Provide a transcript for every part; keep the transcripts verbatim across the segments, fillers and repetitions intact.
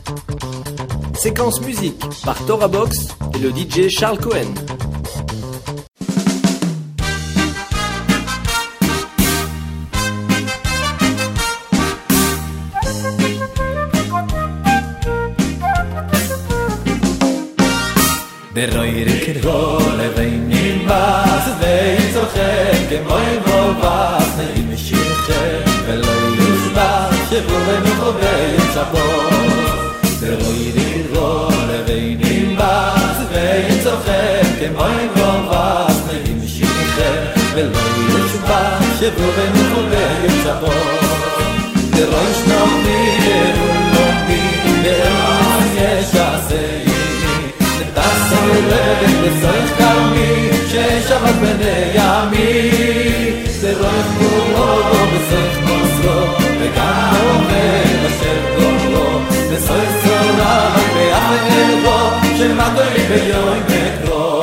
Séquence musique par Torah Box et le D J Charles Cohen. Beroire kirgo leveinim bas vein zochem kemoy vovas neim shichem veloy yuzbach shevovenu chovei shabos Beroire kirgo leveinim bas vein zochem kemoy vovas neim shichem veloy yuzbach shevovenu chovei shabos Beroy shnomi erulombi be'as yeshasei לצורך קרמי ששבת בני ימי זה לא יחבורו בסך מוסרו וגם עומד אשר גורלו בסך צורה ביחד אלבו שמתוי ביום מקרו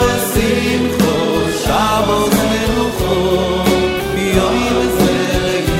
Yo,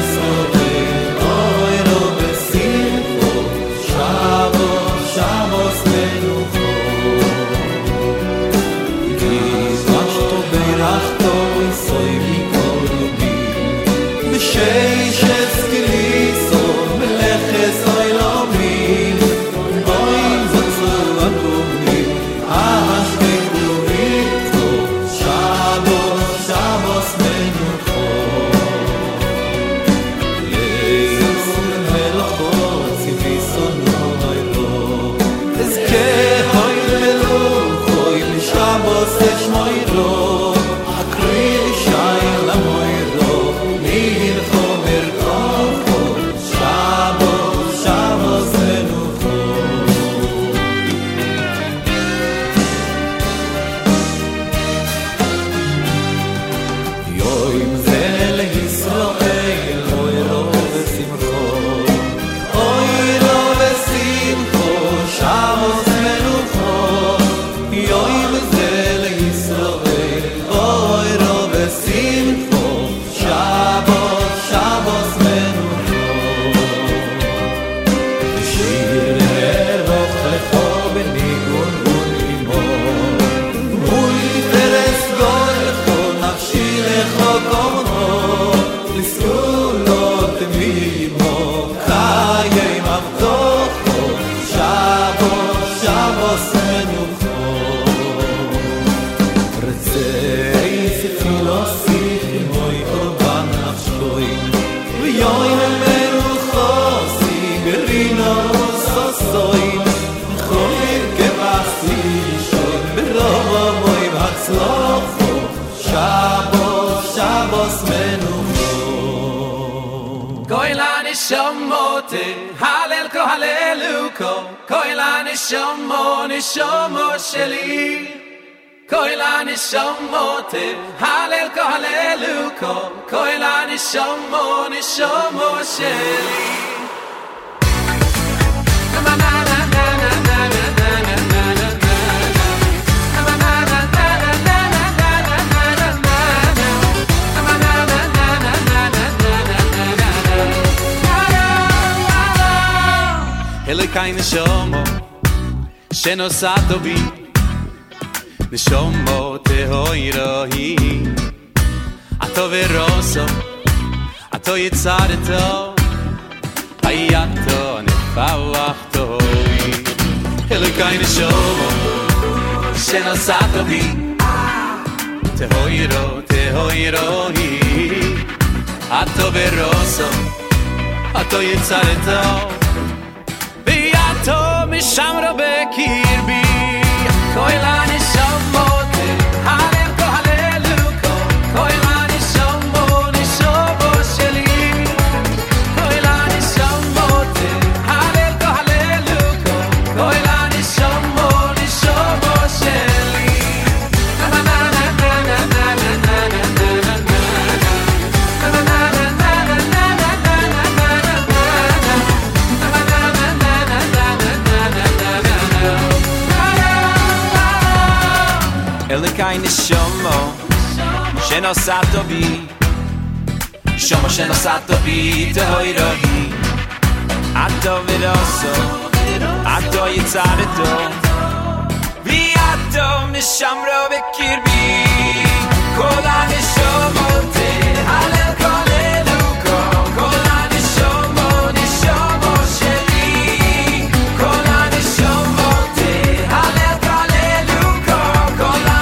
nishamote halel ko haleluko koila nishamo nishamo sheli koila nishamote halel ko haleluko koila nishamo nishamo sheli na na na na na na na na na Elokai neshomo shenosato bi neshomo tehoirohi ato veroso ato yitzareto hayato nefawachto Elokai neshomo shenosato bi tehoiro tehoirohi ato veroso ato yitzareto to mishamro bekirbi koilani shamote halel ko haleluko koilani shamoni shabo sheli koilani shamote halel ko haleluko koilani shamoni shabo sheli na na na na na na na na Elikai nishomo shenosato bi shomo shenosato bi tehoirohi ato viroso ato yitzareto vi ato mishamro bekirbi kola nishomo te halel koleluko kola nishomo nishomo sheli kola nishomo te halel koleluko kola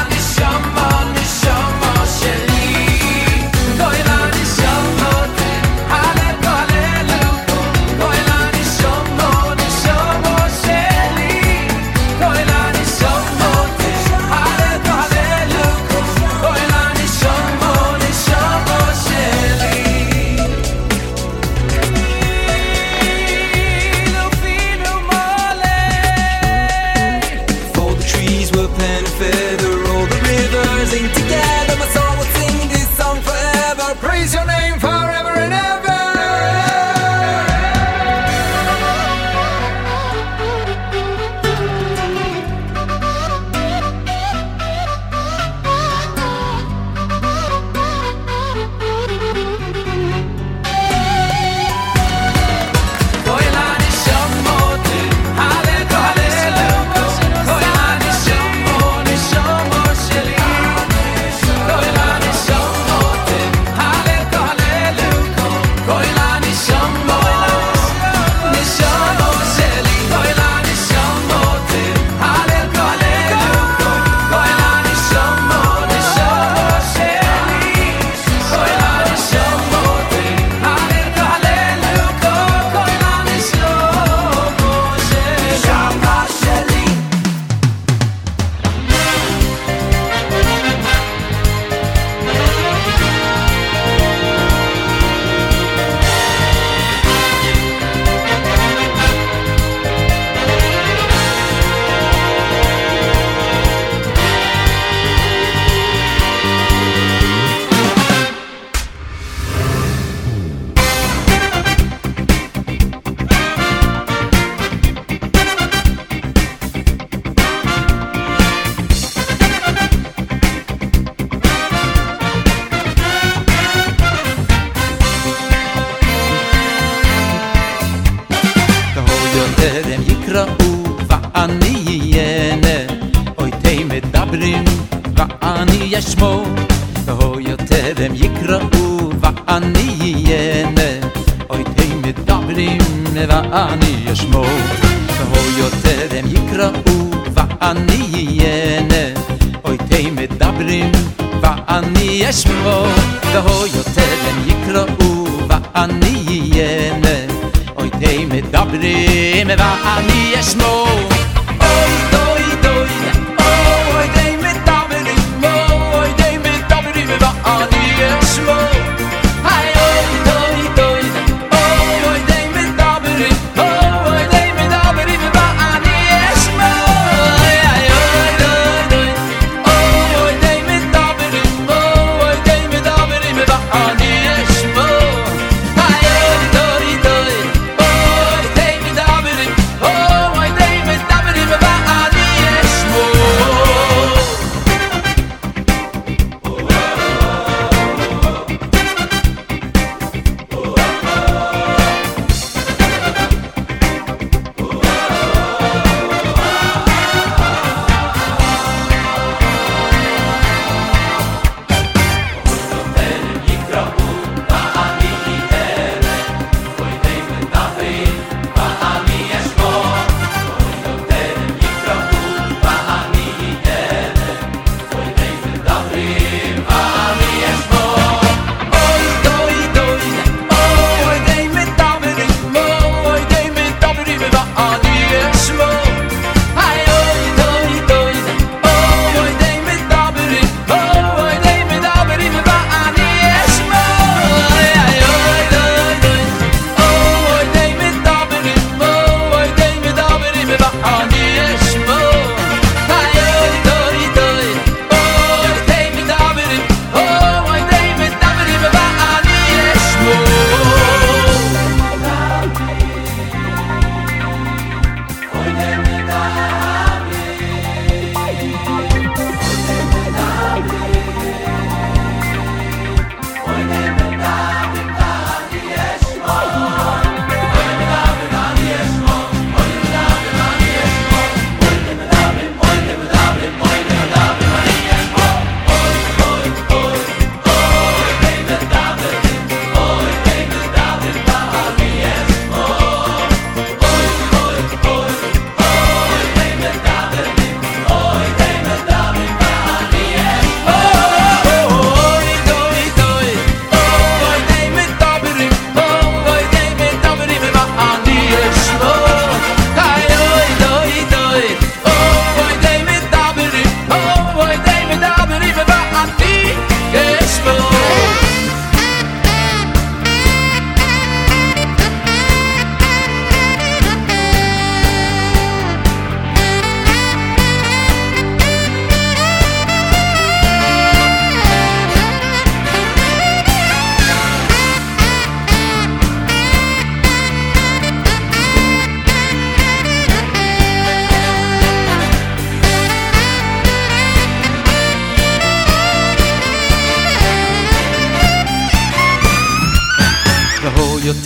ישמו הו יותר הם יקראו ואני ייהנה אוי תהי מדברים ואני ישמו הו יותר הם יקראו ואני ייהנה אוי תהי מדברים ואני ישמו הו יותר הם יקראו ואני ייהנה אוי תהי מדברים ואני ישמו אוי דוי דוי אוי תהי מדברים אוי תהי מדברים ואני ישמו היי אוי דוי דוי אוי תהי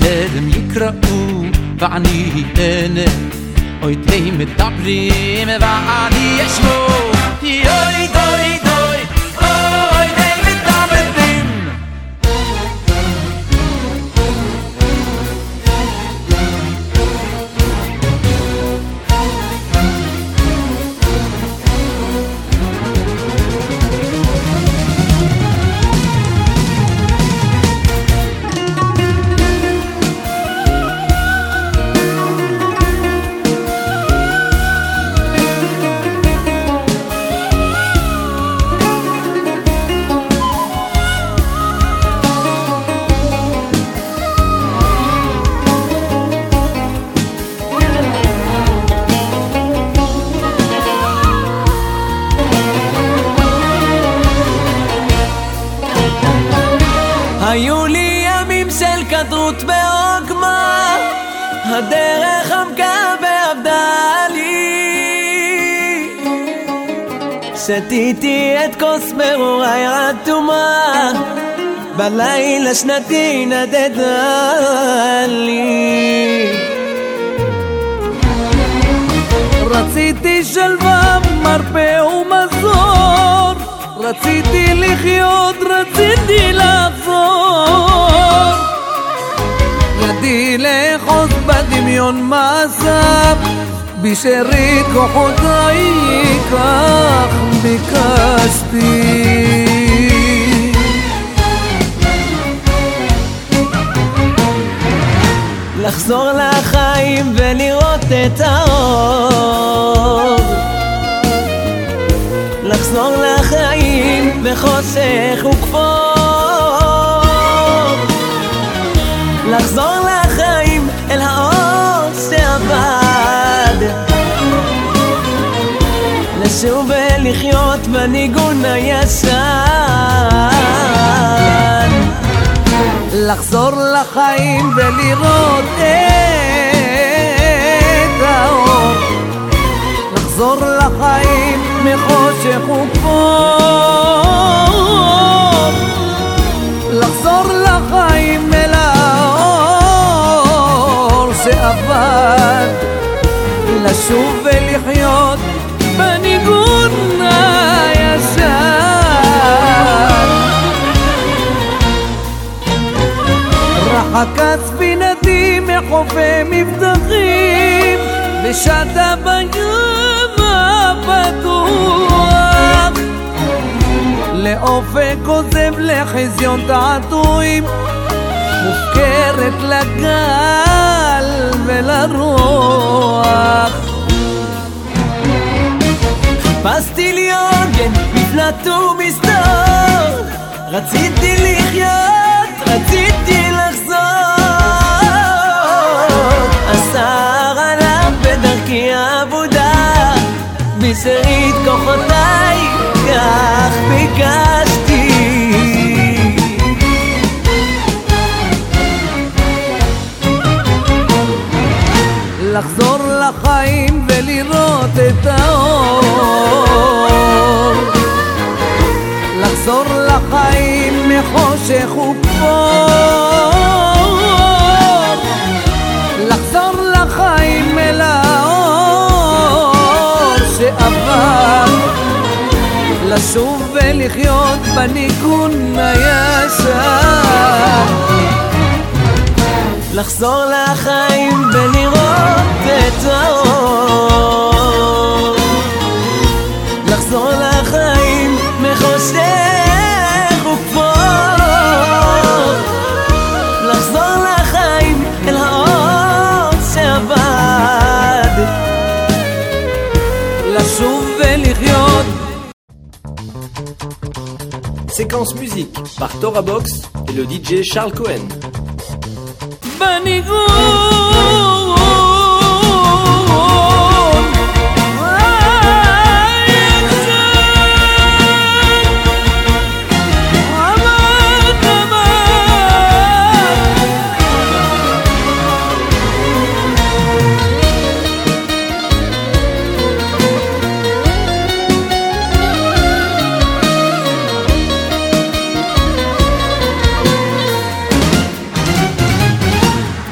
בטרם יקראו ואני אענה, אוי די מדברים ואני אשמע, יוי דוי דוי אוי די מדברים. היו לי ימים של כדרות בעוגמה, הדרך עמקה ועבדה לי, שתיתי את כוס מרורי רתומה, בלילה שנתי נדדה לי. רציתי שלווה, מרפא ומזור, רציתי לחיות, רציתי לחזור, ידי לאחוז בדמיון מעשיו, בשארית כוחותיי כך ביקשתי. לחזור לחיים ולראות את האור, לחזור לחיים בחושך וכפור, לחזור לחיים אל האור שעבד, לשוב ולחיות בניגון הישן, לחזור לחיים ולראות את האור, לחזור לחיים מחושך וכפור, לחזור לחיים אל האור שעבד, לשוב ולחיות בניגון הישן. רחקה ספינתי מחופי מבטחים, ושטה בים הפתוח, לאופק עוזב לחזיון תעתועים, מופקרת לגל ולרוח. חיפשתי לי עוגן, מפלט ומסתור, רציתי לחיות, רציתי לחזור, אסר עליו בדרכי עבודה, בשארית כוחותיי כך ביקשתי. לחזור לחיים ולראות את האור, לחזור לחיים מחושך וכפור, לחזור לחיים אל האור שעבר, לשוב ולחיות בניגון הישן, לחזור לחיים ולראות את האור, לחזור לחיים מחושך וכפור, לחזור לחיים אל האור שעבד, לשוב ולחיות. Séquence musique par Tora Box et le D J Charles Cohen. בניגון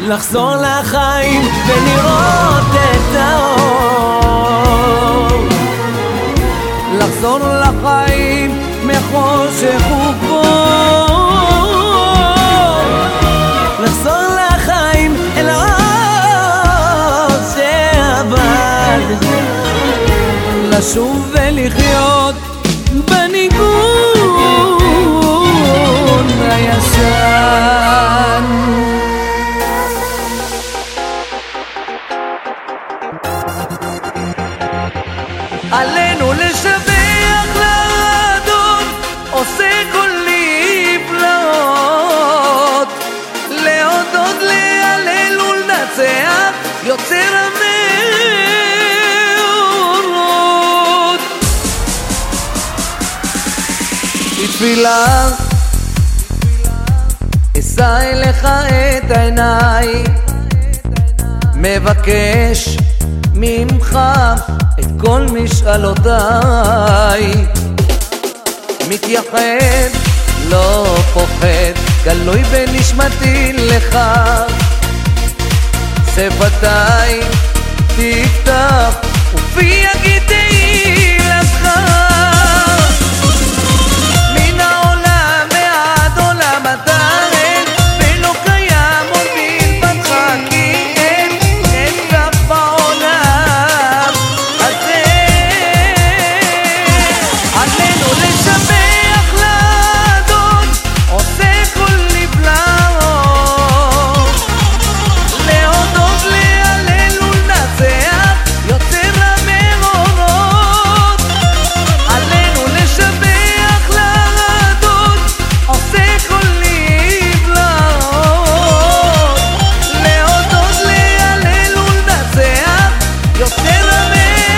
לחזור לחיים ולראות את האור, לחזור לחיים מחושך וקור, לחזור לחיים אל האור שאבד, לשוב ולחיות בניגון הישן. עלינו לשבח לאדון עושה כל נפלאות, להודות להלל ולנצח יוצר המאורות. בתפילה אשא אליך את העיניים, מבקש ממך את כל משאלותיי, מתייחד לא פוחד, גלוי בנשמתי לך, שפתיי תפתח ופי יגיד תהילתך. מן העולם ועד עולם אתה אין, ולא קיים עוד מלבדך, כי אין אין כך בעולם הזה. עלינו לשבח לאדון עושה כל נפלאות, להודות להלל ולנצח יוצר המאורות. עלינו לשבח לאדון עושה כל נפלאות, להודות להלל ולנצח יוצר המאורות.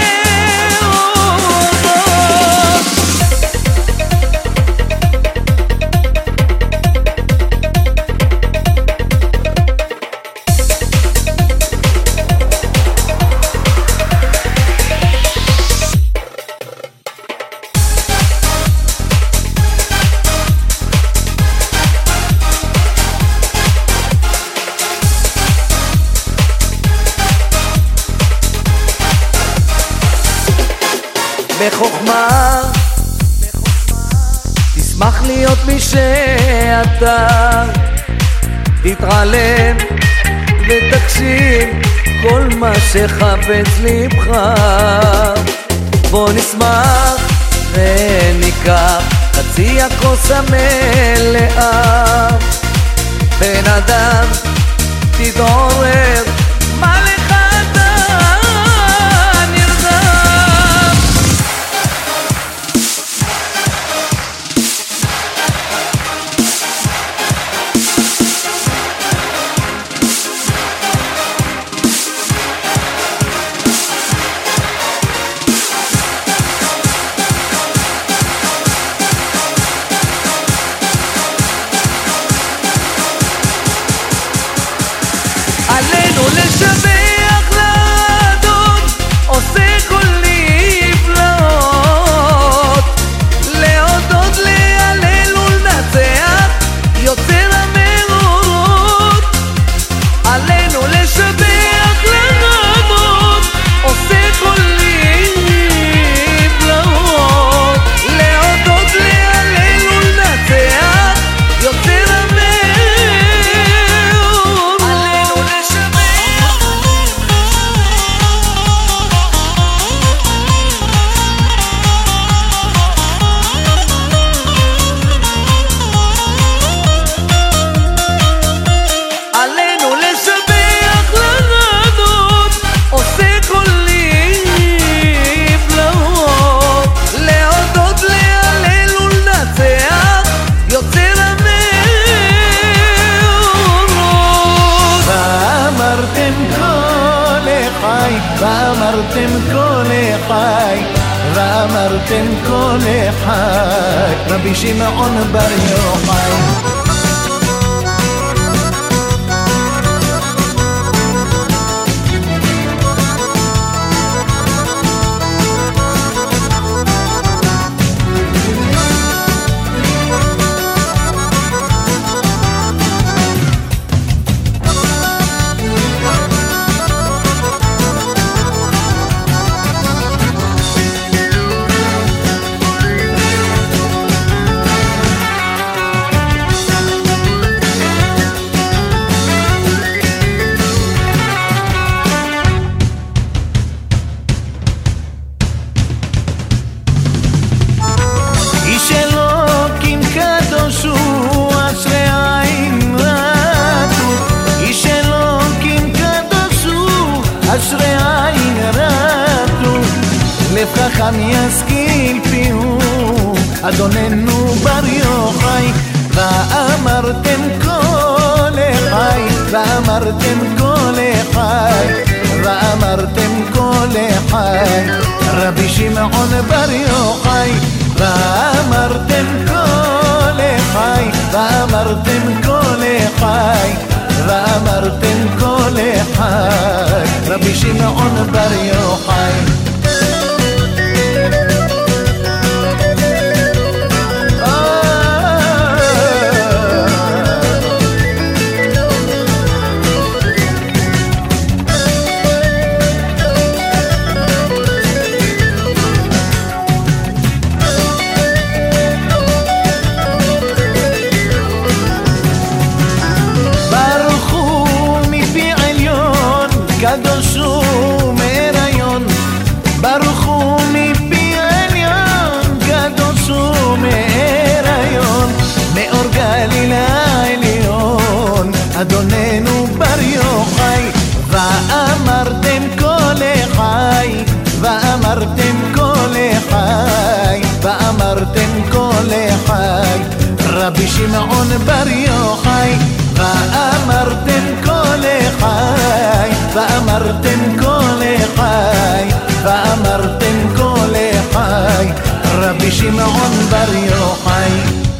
בחוכמה תשמח להיות מי שאתה, תתעלם ותקשיב כל מה שחפץ לבך. בוא נשמח וניקח חצי הכוס המלאה, בן אדם תתעורר, מה לך אתה נרדם? עלינו לשבח לאדון עושה כל נפלאות, להודות להלל ולנצח יוצר המאורות. עלינו לשבח לאדון עושה כל נפלאות, להודות להלל ולנצח יוצר המאורות. עלינו לשבח לאדון עושה כל נפלאות, להודות להלל ולנצח יוצר המאורות. ואמרתם כל חי, ואמרתם כל חי, ואמרתם כל חי, רבי שמעון בר יוחאי. אשרי עין רטו, לב חכם ישכיל פיהו, אדוננו בר יוחאי. ואמרתם כל אחי, ואמרתם כל אחי, ואמרתם כל אחי, רבי שמעון בר יוחאי. ואמרתם כל אחי, ואמרתם כל אחי, ואמרתם כל אחי, רבי שמעון בר יוחאי. קדוש הוא מהיריון, ברוך הוא מפי עליון, קדוש הוא מהיריון, מאור גליל העליון, אדוננו בר יוחאי. ואמרתם כל אחי, ואמרתם כל אחי, ואמרתם כל אחי, רבי שמעון בר יוחאי. ואמרתם כל אחי, ואמרתם כל אחי, ואמרתם כל אחי, רבי שמעון בר יוחאי.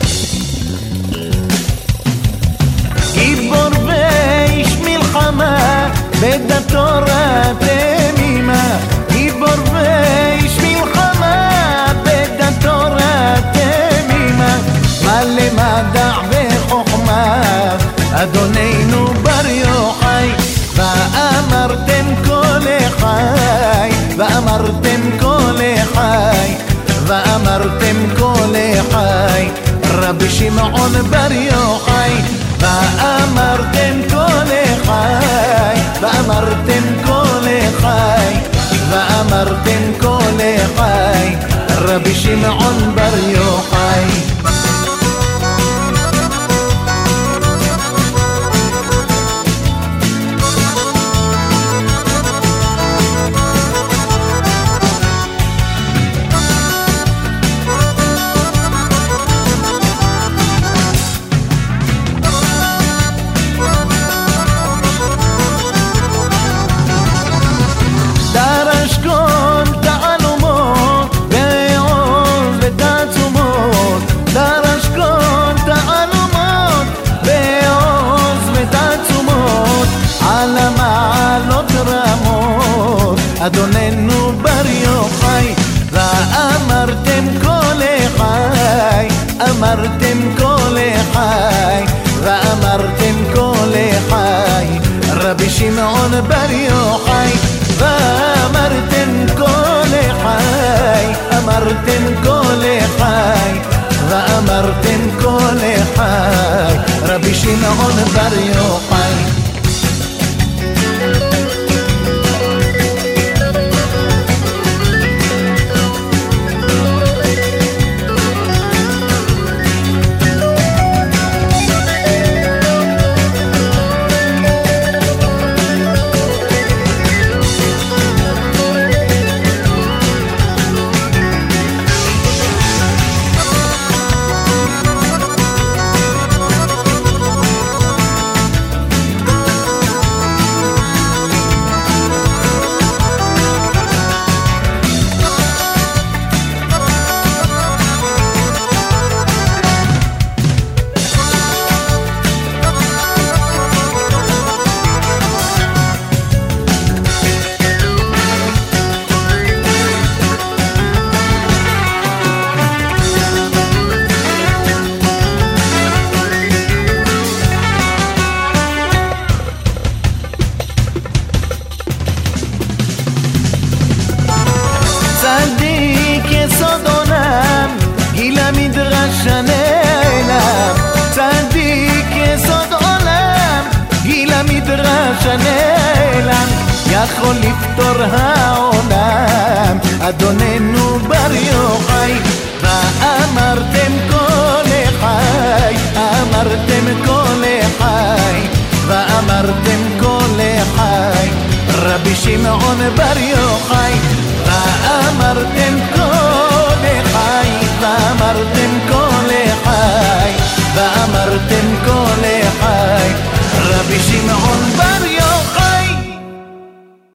גיבור ואיש מלחמה, בדתו תמימה, גיבור ואיש מלחמה, בדתו תמימה, מלא מדע וחוכמה, אדוננו בר יוחאי. ואמרתם כל אחי, ואמרתם כל אחי, ואמרתם כל אחי, רבי שמעון בר יוחאי. ואמרתם כל אחי, ואמרתם כל אחי, ואמרתם כל אחי, רבי שמעון בר יוחאי. אדוננו בר יוחאי. ואמרתם כל אחי, אמרתם כל אחי, ואמרתם כל אחי, רבי שמעון בר יוחאי. ואמרתם כל אחי, אמרתם כל אחי, ואמרתם כל אחי, רבי שמעון בר יוחאי. צדיק יסוד עולם, גיל המדרש הנעלם. צדיק יסוד עולם, גיל המדרש הנעלם. יכול לפתור העולם, אדוננו בר יוחאי. ואמרתם כל אחי, אמרתם כל אחי, ואמרתם כל אחי, רבי שמעון בר יוחאי, ואמרתם